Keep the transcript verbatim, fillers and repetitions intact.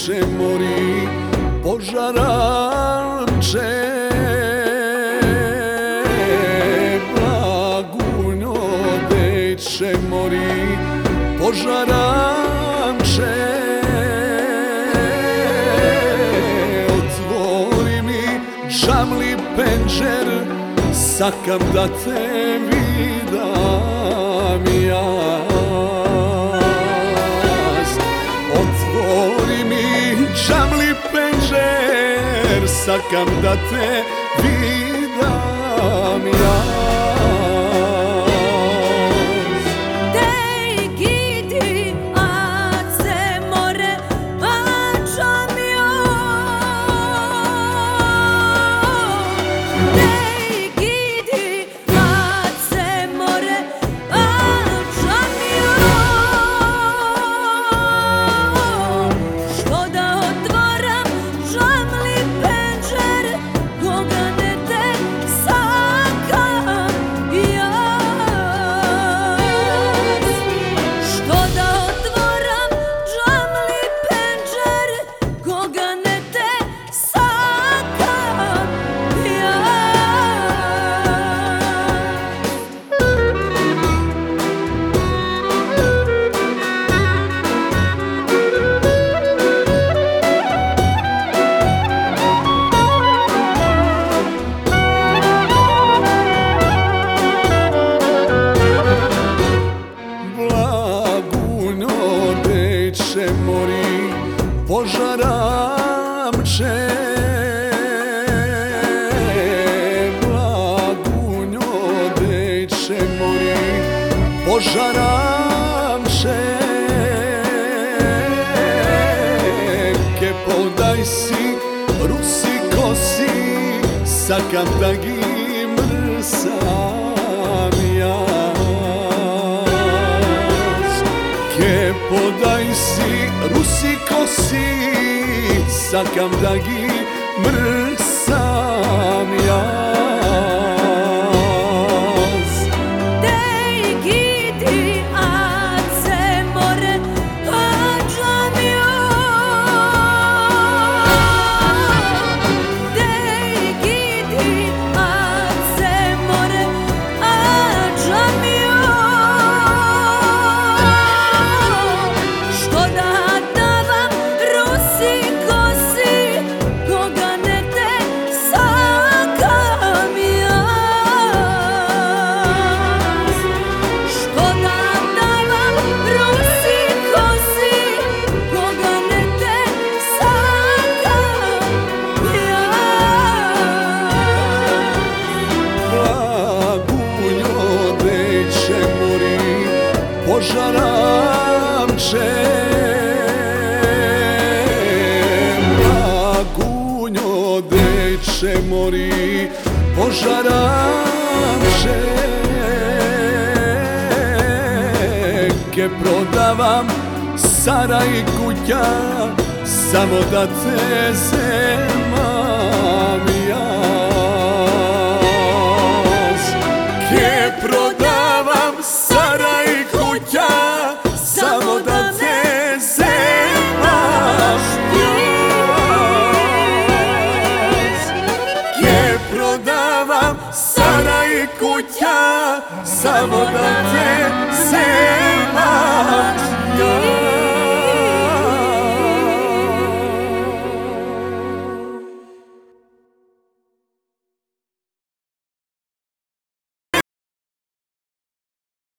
deče mori, požaranče. Blagunjo deče mori, požaranče. Otvori mi žamli penđer, sakam da te vidam jaz. Otvori mi žamli penđer, sakam da te vidam jaz. Mori, požaramče. Blagunjo deče mori, požaramče. Ke podaj si, rusi kosi, sakam da gi mrsam jaz. Ke podaj si, rusi kosi, sakam da gi mrsam jaz. Dej gidi ace more, pađam joj. Dej gidi ace more, pađam joj. Što da davam rusi kosi, koga ne te sakam jaz. Što da davam rusi kosi, koga ne te sakam jaz. Blagunjo deče mori, požaramče. Blagunjo deče mori, požaramče. Ke prodavam Sara i kuća, samo da te zemam jaz. Ke prodavam Sara i kuća, samo da te zemam jaz. Ke prodavam Sara i kuća, samo da te zemam